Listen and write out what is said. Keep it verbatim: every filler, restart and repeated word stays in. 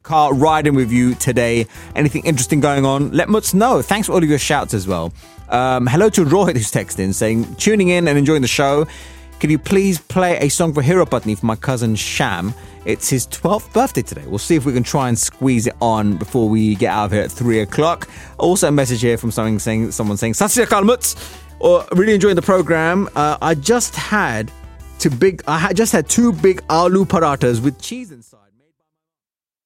car riding with you today. Anything interesting going on, let us know. Thanks for all of your shouts as well. Um, hello to Rohit, who's texting saying, tuning in and enjoying the show. Could you please play a song for Hero Patni for my cousin Sham? It's his twelfth birthday today. We'll see if we can try and squeeze it on before we get out of here at three o'clock. Also a message here from someone saying, someone saying, Sat Sri Akal Muts, or really enjoying the program. Uh, I just had two big, I had just had two big aloo parathas with cheese inside.